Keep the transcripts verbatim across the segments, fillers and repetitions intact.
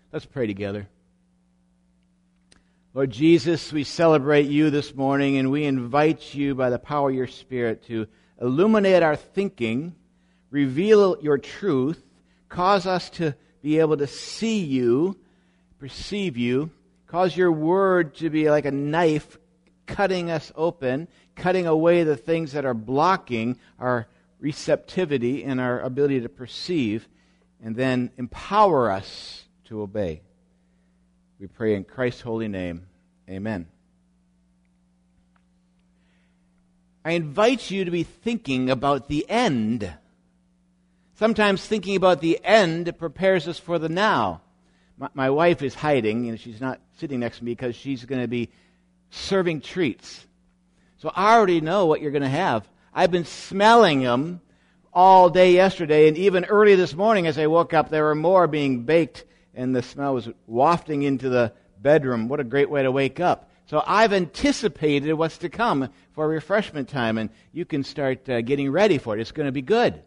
Let's pray together. Lord Jesus, we celebrate you this morning, and we invite you by the power of your Spirit to illuminate our thinking, reveal your truth, cause us to be able to see you, perceive you, cause your word to be like a knife cutting us open, cutting away the things that are blocking our receptivity and our ability to perceive, and then empower us to obey. We pray in Christ's holy name. Amen. I invite you to be thinking about the end. Sometimes thinking about the end prepares us for the now. My, my wife is hiding, and she's not sitting next to me because she's going to be serving treats. So I already know what you're going to have. I've been smelling them all day yesterday, and even early this morning as I woke up, there were more being baked, and the smell was wafting into the bedroom. What a great way to wake up. So I've anticipated what's to come for refreshment time, and you can start uh, getting ready for it. It's going to be good.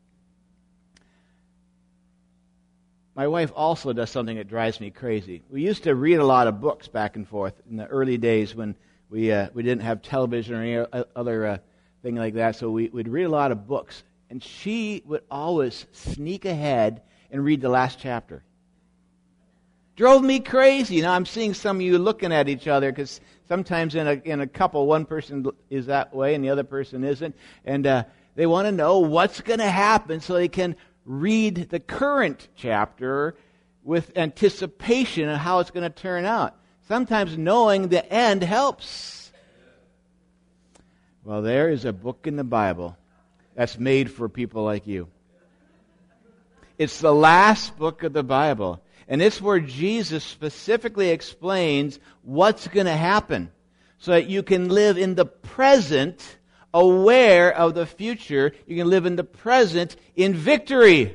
My wife also does something that drives me crazy. We used to read a lot of books back and forth in the early days when we uh, we didn't have television or any other uh, thing like that, so we would read a lot of books. And she would always sneak ahead and read the last chapter. Drove me crazy. Now I'm seeing some of you looking at each other because sometimes in a in a couple, one person is that way and the other person isn't, and uh, they want to know what's going to happen so they can read the current chapter with anticipation of how it's going to turn out. Sometimes knowing the end helps. Well, there is a book in the Bible that's made for people like you. It's the last book of the Bible. And it's where Jesus specifically explains what's going to happen so that you can live in the present, aware of the future. You can live in the present in victory.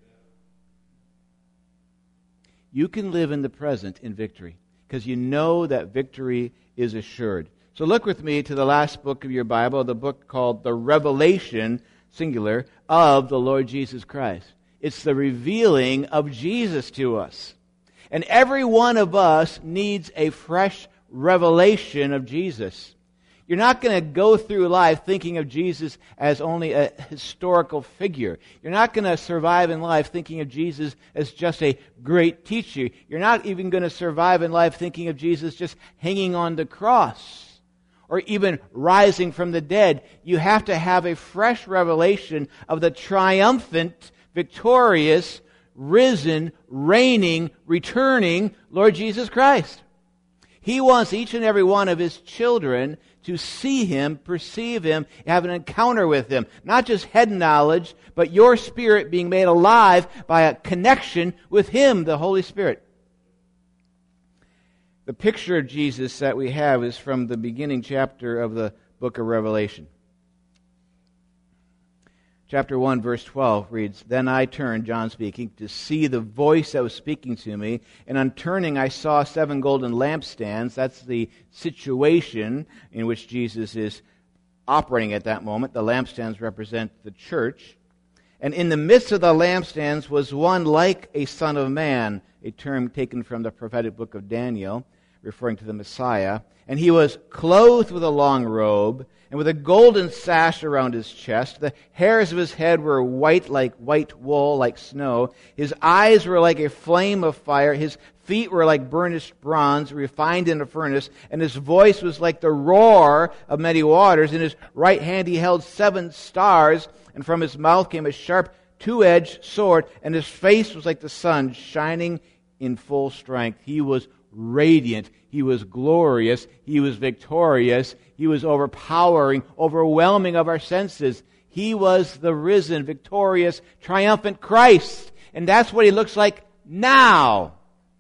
You can live in the present in victory because you know that victory is assured. So look with me to the last book of your Bible, the book called the Revelation, singular, of the Lord Jesus Christ. It's the revealing of Jesus to us. And every one of us needs a fresh revelation of Jesus. You're not going to go through life thinking of Jesus as only a historical figure. You're not going to survive in life thinking of Jesus as just a great teacher. You're not even going to survive in life thinking of Jesus just hanging on the cross or even rising from the dead. You have to have a fresh revelation of the triumphant, victorious, risen, reigning, returning Lord Jesus Christ. He wants each and every one of His children to see Him, perceive Him, have an encounter with Him. Not just head knowledge, but your spirit being made alive by a connection with Him, the Holy Spirit. The picture of Jesus that we have is from the beginning chapter of the book of Revelation. Chapter one, verse twelve reads, "Then I turned," John speaking, "to see the voice that was speaking to me. And on turning, I saw seven golden lampstands." That's the situation in which Jesus is operating at that moment. The lampstands represent the church. "And in the midst of the lampstands was one like a son of man," a term taken from the prophetic book of Daniel, referring to the Messiah. "And he was clothed with a long robe, and with a golden sash around his chest. The hairs of his head were white like white wool, like snow. His eyes were like a flame of fire. His feet were like burnished bronze, refined in a furnace. And his voice was like the roar of many waters. In his right hand he held seven stars, and from his mouth came a sharp two-edged sword. And his face was like the sun, shining in full strength. He was radiant. He was glorious. He was victorious. He was overpowering, overwhelming of our senses. He was the risen, victorious, triumphant Christ. And that's what He looks like now.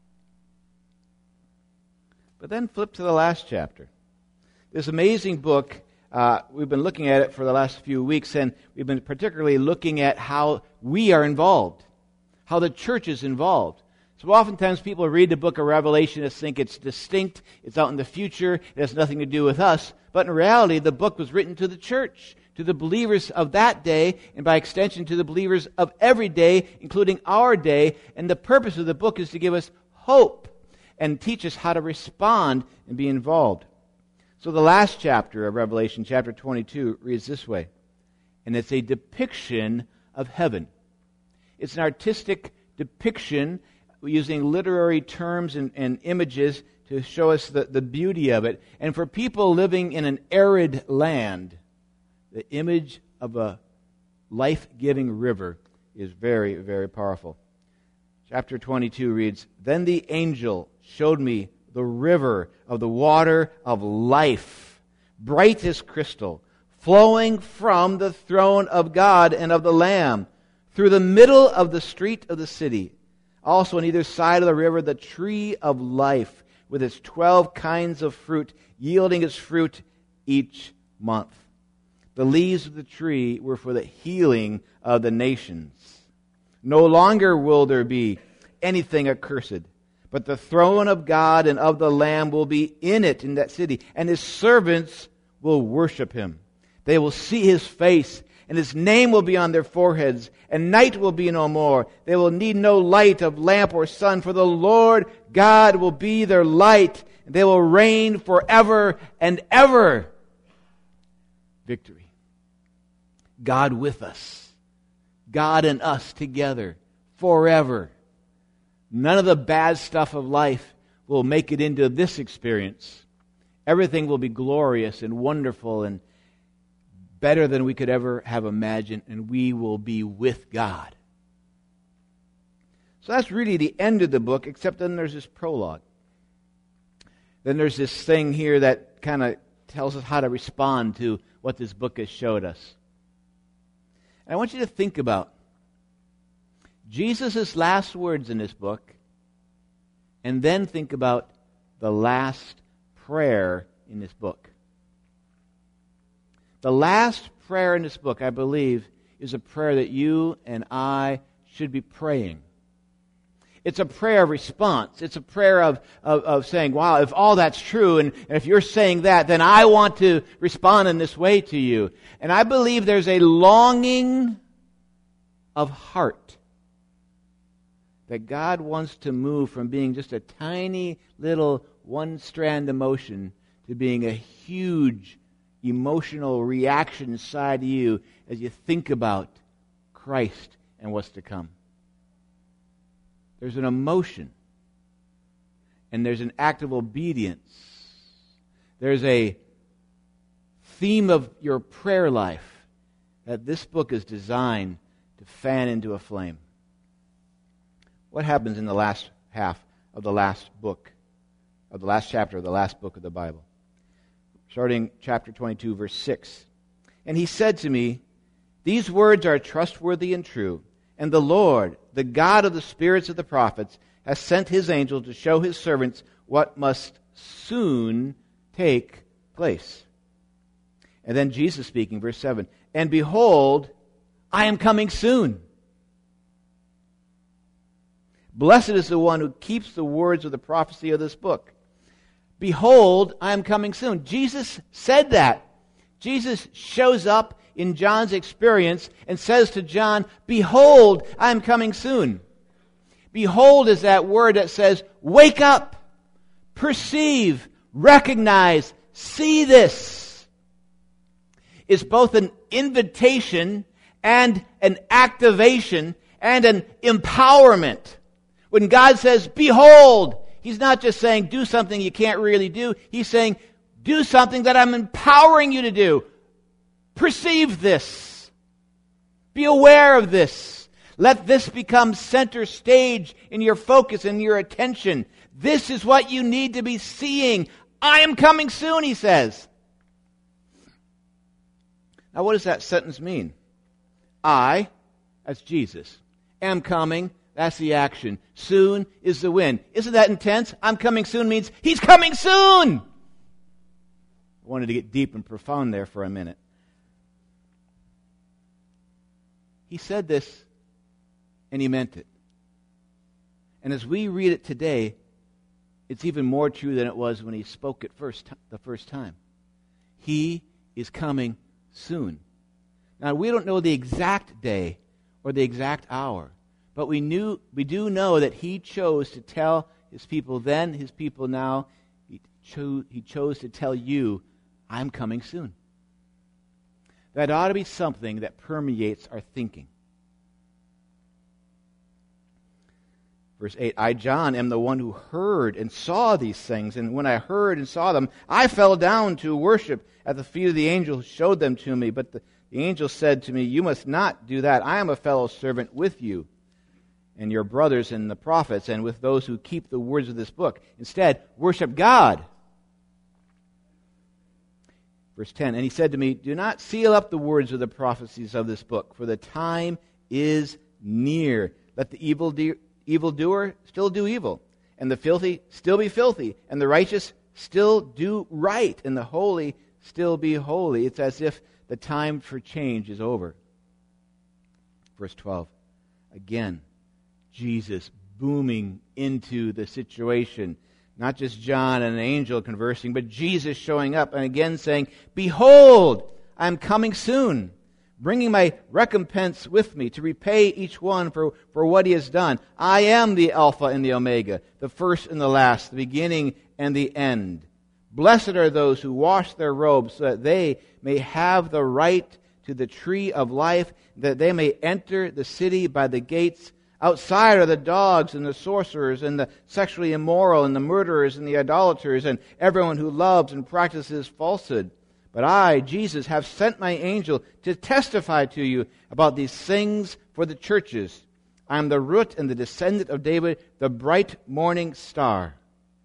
But then flip to the last chapter. This amazing book, uh, we've been looking at it for the last few weeks, and we've been particularly looking at how we are involved, how the church is involved. So oftentimes people read the book of Revelation and think it's distinct, it's out in the future, it has nothing to do with us. But in reality, the book was written to the church, to the believers of that day, and by extension to the believers of every day, including our day. And the purpose of the book is to give us hope and teach us how to respond and be involved. So the last chapter of Revelation, chapter twenty-two, reads this way, and it's a depiction of heaven. It's an artistic depiction using literary terms and, and images to show us the, the beauty of it. And for people living in an arid land, the image of a life-giving river is very, very powerful. Chapter twenty-two reads, "Then the angel showed me the river of the water of life, bright as crystal, flowing from the throne of God and of the Lamb, through the middle of the street of the city. Also on either side of the river, the tree of life, with its twelve kinds of fruit, yielding its fruit each month. The leaves of the tree were for the healing of the nations. No longer will there be anything accursed, but the throne of God and of the Lamb will be in it, in that city, and His servants will worship Him. They will see His face, and His name will be on their foreheads, and night will be no more. They will need no light of lamp or sun, for the Lord God will be their light, and they will reign forever and ever." Victory. God with us. God and us together forever. None of the bad stuff of life will make it into this experience. Everything will be glorious and wonderful and better than we could ever have imagined, and we will be with God. So that's really the end of the book, except then there's this prologue. Then there's this thing here that kind of tells us how to respond to what this book has showed us. And I want you to think about Jesus' last words in this book, and then think about the last prayer in this book. The last prayer in this book, I believe, is a prayer that you and I should be praying. It's a prayer of response. It's a prayer of, of, of saying, wow, if all that's true, and, and if you're saying that, then I want to respond in this way to you. And I believe there's a longing of heart that God wants to move from being just a tiny little one-strand emotion to being a huge emotional reaction inside you as you think about Christ and what's to come. There's an emotion, and there's an act of obedience. There's a theme of your prayer life that this book is designed to fan into a flame. What happens in the last half of the last book, of the last chapter of the last book of the Bible? Starting chapter twenty-two, verse six. "And he said to me, these words are trustworthy and true. And the Lord, the God of the spirits of the prophets, has sent His angel to show His servants what must soon take place." And then Jesus speaking, verse seven. "And behold, I am coming soon. Blessed is the one who keeps the words of the prophecy of this book. Behold, I am coming soon." Jesus said that. Jesus shows up in John's experience and says to John, "Behold, I am coming soon." Behold is that word that says, wake up, perceive, recognize, see this. It's both an invitation and an activation and an empowerment. When God says, behold, He's not just saying, do something you can't really do. He's saying, do something that I'm empowering you to do. Perceive this. Be aware of this. Let this become center stage in your focus and your attention. This is what you need to be seeing. I am coming soon, He says. Now, what does that sentence mean? I, that's Jesus, am coming. That's the action. Soon is the when. Isn't that intense? I'm coming soon means He's coming soon. I wanted to get deep and profound there for a minute. He said this, and He meant it. And as we read it today, it's even more true than it was when He spoke it first the first time. He is coming soon. Now, we don't know the exact day or the exact hour, but we knew we do know that He chose to tell his people then, his people now. He, cho- he chose to tell you, I'm coming soon. That ought to be something that permeates our thinking. Verse eight, I, John, am the one who heard and saw these things. And when I heard and saw them, I fell down to worship at the feet of the angel who showed them to me. But the, the angel said to me, you must not do that. I am a fellow servant with you and your brothers and the prophets and with those who keep the words of this book. Instead, worship God. Verse ten, and he said to me, do not seal up the words of the prophecies of this book, for the time is near. Let the evil de- evildoer still do evil, and the filthy still be filthy, and the righteous still do right, and the holy still be holy. It's as if the time for change is over. Verse twelve, again, Jesus booming into the situation. Not just John and an angel conversing, but Jesus showing up and again saying, behold, I am coming soon, bringing my recompense with me to repay each one for, for what he has done. I am the Alpha and the Omega, the first and the last, the beginning and the end. Blessed are those who wash their robes so that they may have the right to the tree of life, that they may enter the city by the gates. Outside are the dogs and the sorcerers and the sexually immoral and the murderers and the idolaters and everyone who loves and practices falsehood. But I, Jesus, have sent my angel to testify to you about these things for the churches. I am the root and the descendant of David, the bright morning star.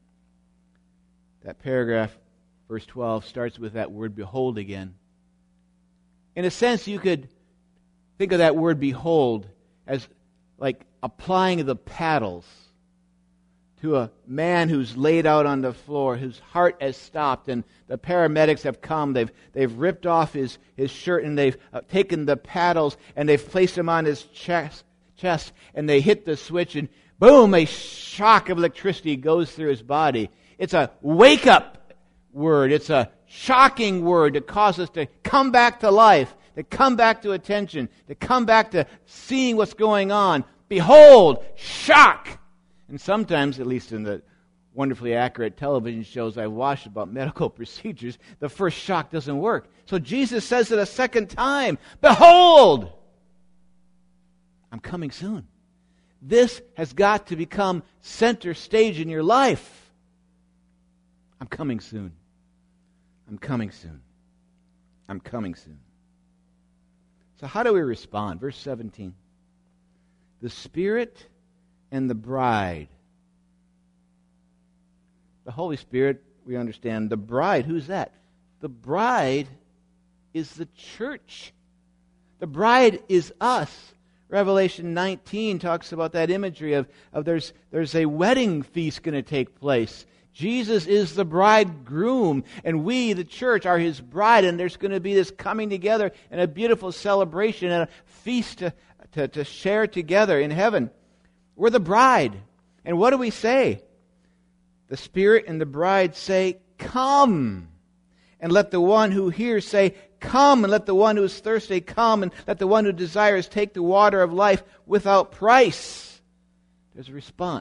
That paragraph, verse twelve, starts with that word behold again. In a sense, you could think of that word behold as like applying the paddles to a man who's laid out on the floor, whose heart has stopped, and the paramedics have come. They've they've ripped off his, his shirt, and they've uh, taken the paddles, and they've placed him on his chest, chest, and they hit the switch, and boom, a shock of electricity goes through his body. It's a wake-up word. It's a shocking word to cause us to come back to life, to come back to attention, to come back to seeing what's going on. Behold, shock! And sometimes, at least in the wonderfully accurate television shows I've watched about medical procedures, the first shock doesn't work. So Jesus says it a second time, behold! I'm coming soon. This has got to become center stage in your life. I'm coming soon. I'm coming soon. I'm coming soon. So how do we respond? Verse seventeen. The Spirit and the bride. The Holy Spirit, we understand. The bride, who's that? The bride is the church. The bride is us. Revelation nineteen talks about that imagery of, of there's, there's a wedding feast going to take place. Jesus is the bridegroom, and we, the church, are His bride, and there's going to be this coming together and a beautiful celebration and a feast to, to, to share together in heaven. We're the bride. And what do we say? The Spirit and the bride say, come. And let the one who hears say, come. And let the one who is thirsty come. And let the one who desires take the water of life without price. There's a response.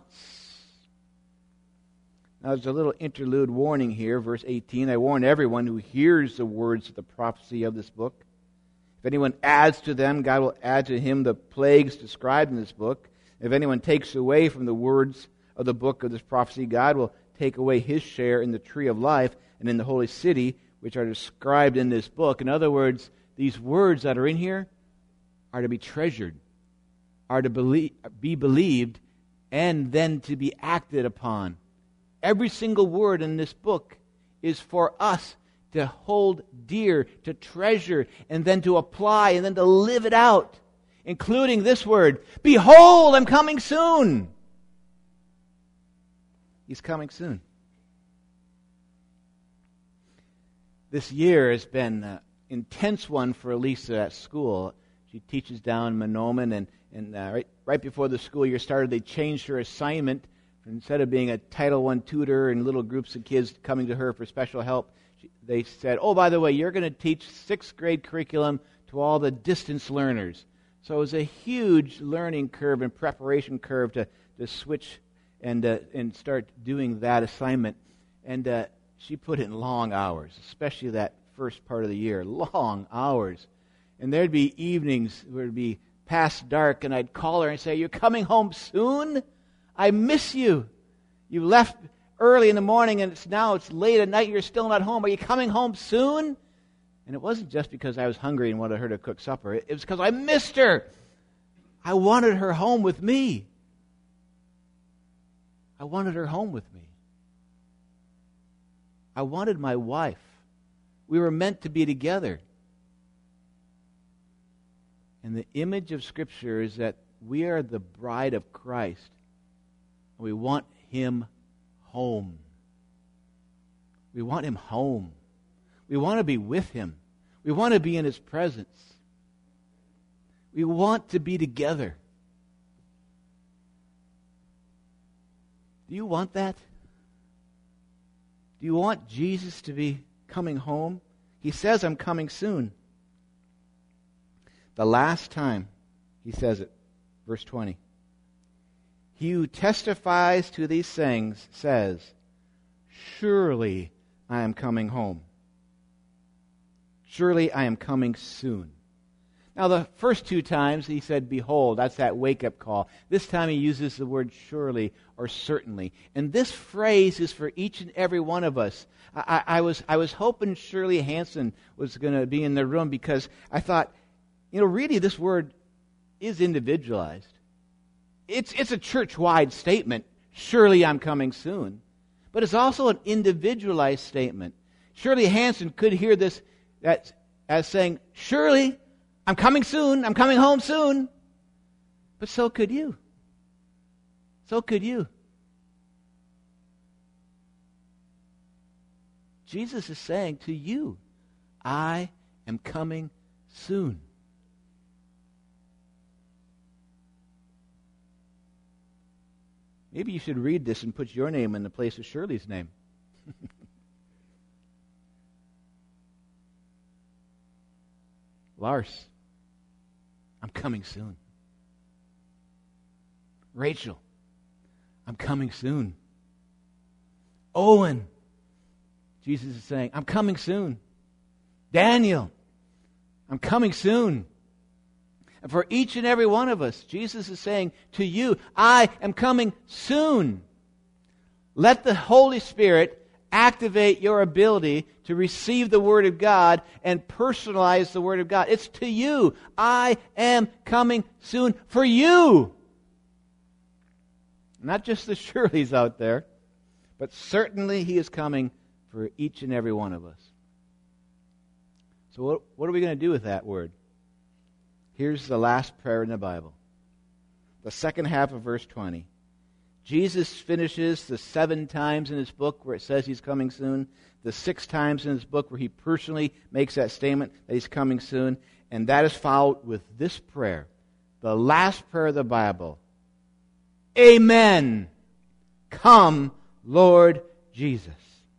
Now there's a little interlude warning here, verse eighteen. I warn everyone who hears the words of the prophecy of this book. If anyone adds to them, God will add to him the plagues described in this book. If anyone takes away from the words of the book of this prophecy, God will take away his share in the tree of life and in the holy city, which are described in this book. In other words, these words that are in here are to be treasured, are to believe, be believed, and then to be acted upon. Every single word in this book is for us to hold dear, to treasure, and then to apply, and then to live it out, including this word, behold, I'm coming soon. He's coming soon. This year has been an intense one for Elisa at school. She teaches down in Monoman, and, and uh, right, right before the school year started, they changed her assignment. Instead of being a Title One tutor and little groups of kids coming to her for special help, she, they said, oh, by the way, you're going to teach sixth grade curriculum to all the distance learners. So it was a huge learning curve and preparation curve to, to switch and uh, and start doing that assignment. And uh, she put in long hours, especially that first part of the year, long hours. And there'd be evenings where it'd be past dark, and I'd call her and say, "You're coming home soon? I miss you. You left early in the morning, and it's now it's late at night. You're still not home. Are you coming home soon?" And it wasn't just because I was hungry and wanted her to cook supper. It was because I missed her. I wanted her home with me. I wanted her home with me. I wanted my wife. We were meant to be together. And the image of Scripture is that we are the bride of Christ. And we want Him home. We want Him home. We want to be with Him. We want to be in His presence. We want to be together. Do you want that? Do you want Jesus to be coming home? He says, "I'm coming soon." The last time He says it, verse twenty. "He who testifies to these things says, 'Surely I am coming home. Surely I am coming soon.'" Now, the first two times He said, "Behold," that's that wake-up call. This time He uses the word surely or certainly. And this phrase is for each and every one of us. I, I, I was I was hoping Shirley Hansen was going to be in the room, because I thought, you know, really this word is individualized. It's, it's a church-wide statement, "Surely I'm coming soon." But it's also an individualized statement. Shirley Hansen could hear this as, as saying, "Surely I'm coming soon. I'm coming home soon." But so could you. So could you. Jesus is saying to you, "I am coming soon." Maybe you should read this and put your name in the place of Shirley's name. Lars, "I'm coming soon." Rachel, "I'm coming soon." Owen, Jesus is saying, "I'm coming soon." Daniel, "I'm coming soon." And for each and every one of us, Jesus is saying to you, "I am coming soon." Let the Holy Spirit activate your ability to receive the Word of God and personalize the Word of God. It's to you. I am coming soon for you. Not just the Shirleys out there, but certainly He is coming for each and every one of us. So what, what are we going to do with that word? Here's the last prayer in the Bible. The second half of verse twenty. Jesus finishes the seven times in His book where it says He's coming soon, the six times in His book where He personally makes that statement that He's coming soon, and that is followed with this prayer, the last prayer of the Bible. Amen. Come, Lord Jesus.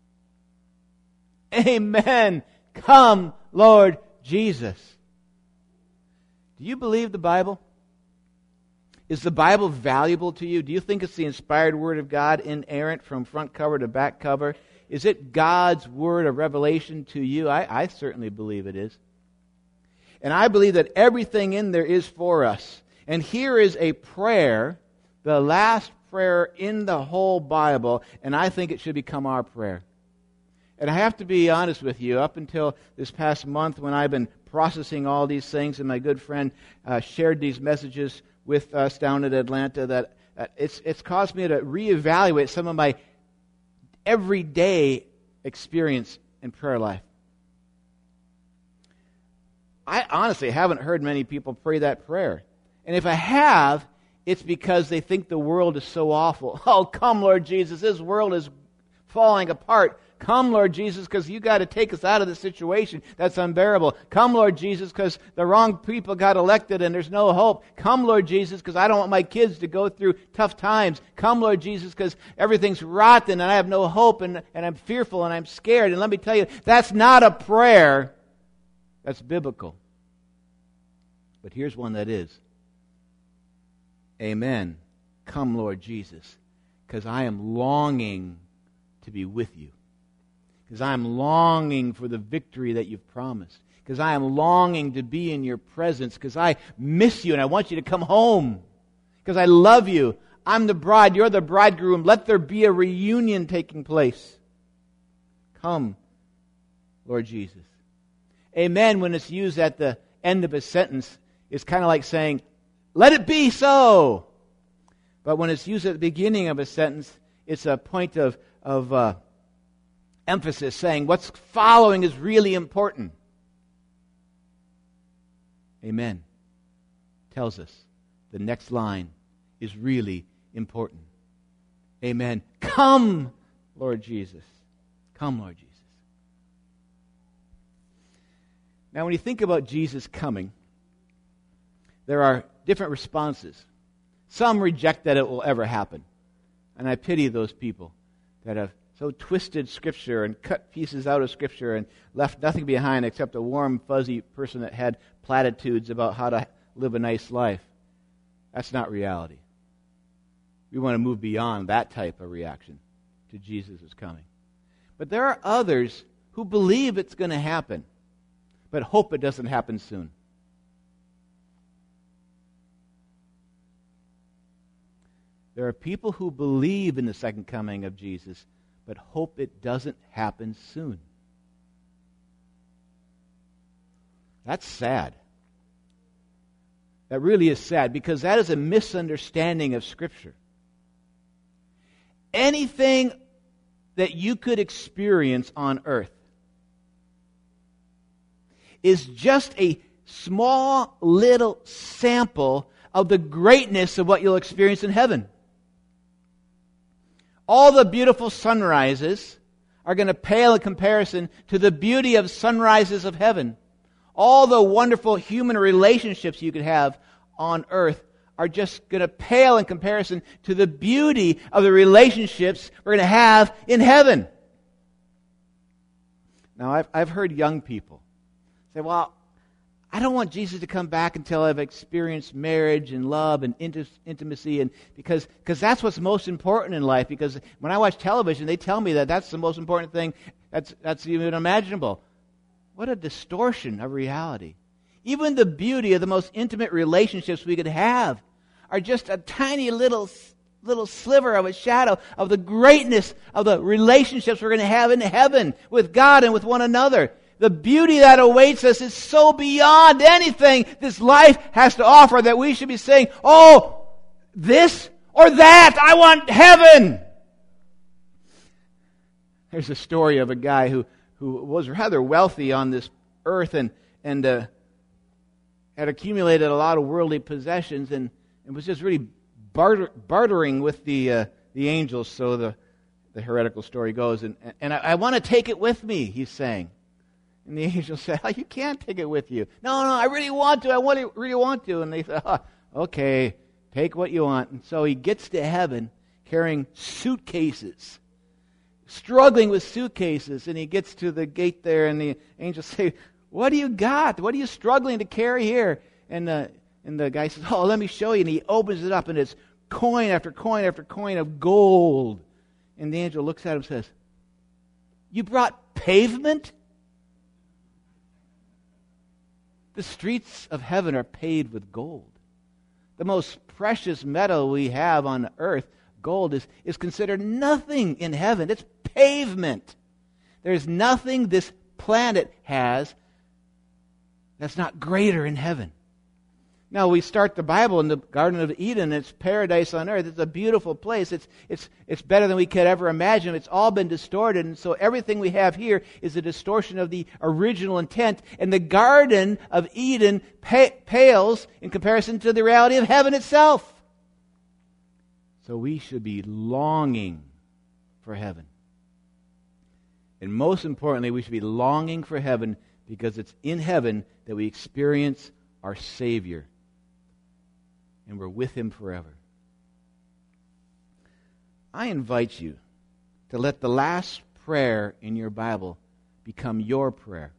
Amen. Come, Lord Jesus. Do you believe the Bible? Is the Bible valuable to you? Do you think it's the inspired Word of God, inerrant from front cover to back cover? Is it God's Word of revelation to you? I, I certainly believe it is. And I believe that everything in there is for us. And here is a prayer, the last prayer in the whole Bible, and I think it should become our prayer. And I have to be honest with you, up until this past month when I've been processing all these things, and my good friend uh, shared these messages with us down at Atlanta, that uh, it's it's caused me to reevaluate some of my everyday experience in prayer life. I honestly haven't heard many people pray that prayer. And if I have, it's because they think the world is so awful. Oh, come, Lord Jesus, this world is falling apart. Come, Lord Jesus, because you got to take us out of this situation that's unbearable. Come, Lord Jesus, because the wrong people got elected and there's no hope. Come, Lord Jesus, because I don't want my kids to go through tough times. Come, Lord Jesus, because everything's rotten and I have no hope and, and I'm fearful and I'm scared. And let me tell you, that's not a prayer that's biblical. But here's one that is. Amen. Come, Lord Jesus. Because I am longing to be with you. Because I am longing for the victory that you've promised. Because I am longing to be in your presence. Because I miss you and I want you to come home. Because I love you. I'm the bride, you're the bridegroom. Let there be a reunion taking place. Come, Lord Jesus. Amen, when it's used at the end of a sentence, it's kind of like saying, let it be so. But when it's used at the beginning of a sentence, it's a point of, of uh, emphasis, saying what's following is really important. Amen. Tells us the next line is really important. Amen. Come, Lord Jesus. Come, Lord Jesus. Now, when you think about Jesus coming, there are different responses. Some reject that it will ever happen. And I pity those people that have so twisted Scripture and cut pieces out of Scripture and left nothing behind except a warm, fuzzy person that had platitudes about how to live a nice life. That's not reality. We want to move beyond that type of reaction to Jesus' coming. But there are others who believe it's going to happen, but hope it doesn't happen soon. There are people who believe in the second coming of Jesus, but hope it doesn't happen soon. That's sad. That really is sad, because that is a misunderstanding of Scripture. Anything that you could experience on earth is just a small little sample of the greatness of what you'll experience in heaven. All the beautiful sunrises are going to pale in comparison to the beauty of sunrises of heaven. All the wonderful human relationships you could have on earth are just going to pale in comparison to the beauty of the relationships we're going to have in heaven. Now, I've, I've heard young people say, well, I don't want Jesus to come back until I've experienced marriage and love and int- intimacy, and because because that's what's most important in life. Because when I watch television, they tell me that that's the most important thing that's that's even imaginable. What a distortion of reality. Even the beauty of the most intimate relationships we could have are just a tiny little little sliver of a shadow of the greatness of the relationships we're going to have in heaven with God and with one another. The beauty that awaits us is so beyond anything this life has to offer that we should be saying, oh, this or that, I want heaven. There's a story of a guy who, who was rather wealthy on this earth and, and uh, had accumulated a lot of worldly possessions and, and was just really barter, bartering with the uh, the angels, so the, the heretical story goes. And, and I, I want to take it with me, he's saying. And the angel said, oh, you can't take it with you. No, no, I really want to. I want to, really want to. And they said, oh, okay, take what you want. And so he gets to heaven carrying suitcases, struggling with suitcases. And he gets to the gate there, and the angels say, what do you got? What are you struggling to carry here? And the, and the guy says, oh, let me show you. And he opens it up, and it's coin after coin after coin of gold. And the angel looks at him and says, you brought pavement? The streets of heaven are paved with gold. The most precious metal we have on earth, gold, is, is considered nothing in heaven. It's pavement. There's nothing this planet has that's not greater in heaven. Now, we start the Bible in the Garden of Eden. It's paradise on earth. It's a beautiful place. It's it's it's better than we could ever imagine. It's all been distorted, and so everything we have here is a distortion of the original intent. And the Garden of Eden pa- pales in comparison to the reality of heaven itself. So we should be longing for heaven. And most importantly, we should be longing for heaven because it's in heaven that we experience our Savior. And we're with Him forever. I invite you to let the last prayer in your Bible become your prayer.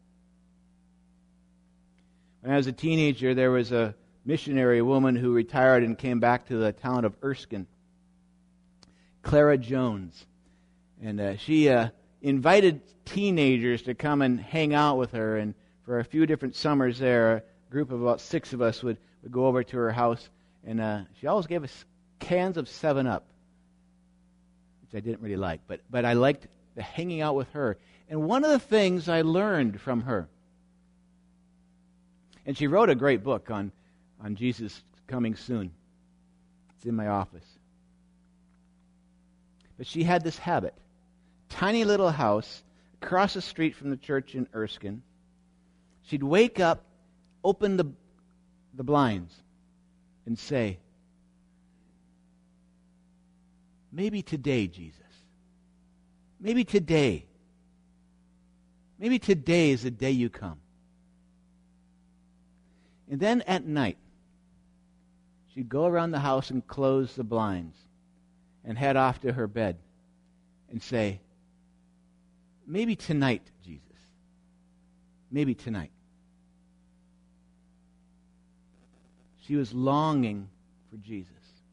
When I was a teenager, there was a missionary woman who retired and came back to the town of Erskine. Clara Jones. And uh, she uh, invited teenagers to come and hang out with her. And for a few different summers there, a group of about six of us would, would go over to her house. And uh, she always gave us cans of seven up, which I didn't really like. But, but I liked the hanging out with her. And one of the things I learned from her, and she wrote a great book on, on Jesus coming soon. It's in my office. But she had this habit. Tiny little house across the street from the church in Erskine. She'd wake up, open the, the blinds, and say, maybe today, Jesus. Maybe today. Maybe today is the day you come. And then at night, she'd go around the house and close the blinds and head off to her bed and say, maybe tonight, Jesus. Maybe tonight. She was longing for Jesus.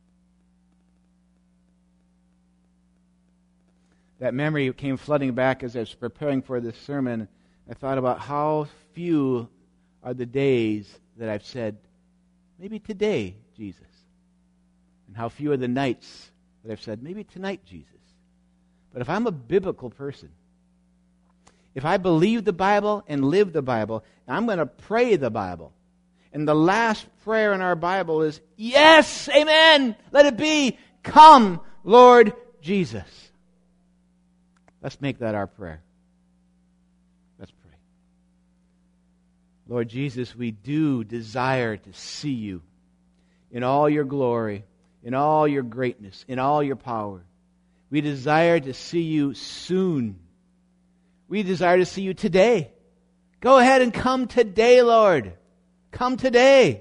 That memory came flooding back as I was preparing for this sermon. I thought about how few are the days that I've said, maybe today, Jesus. And how few are the nights that I've said, maybe tonight, Jesus. But if I'm a biblical person, if I believe the Bible and live the Bible, I'm going to pray the Bible. And the last prayer in our Bible is, yes, amen, let it be, come, Lord Jesus. Let's make that our prayer. Let's pray. Lord Jesus, we do desire to see you in all your glory, in all your greatness, in all your power. We desire to see you soon. We desire to see you today. Go ahead and come today, Lord. Come today.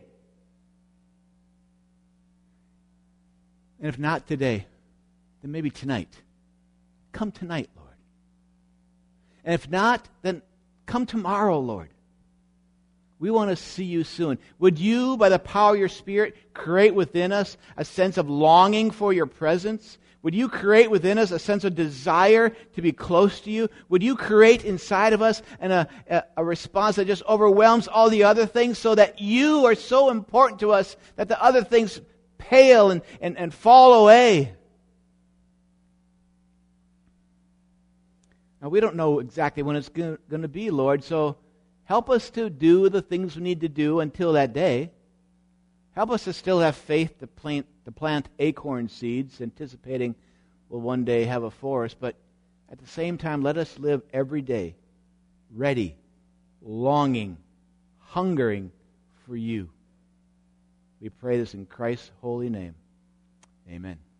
And if not today, then maybe tonight. Come tonight, Lord. And if not, then come tomorrow, Lord. We want to see you soon. Would you, by the power of your Spirit, create within us a sense of longing for your presence? Would you create within us a sense of desire to be close to you? Would you create inside of us an, a, a response that just overwhelms all the other things so that you are so important to us that the other things pale and, and, and fall away? Now, we don't know exactly when it's going to be, Lord, so help us to do the things we need to do until that day. Help us to still have faith to plant, to plant acorn seeds, anticipating we'll one day have a forest. But at the same time, let us live every day ready, longing, hungering for you. We pray this in Christ's holy name. Amen.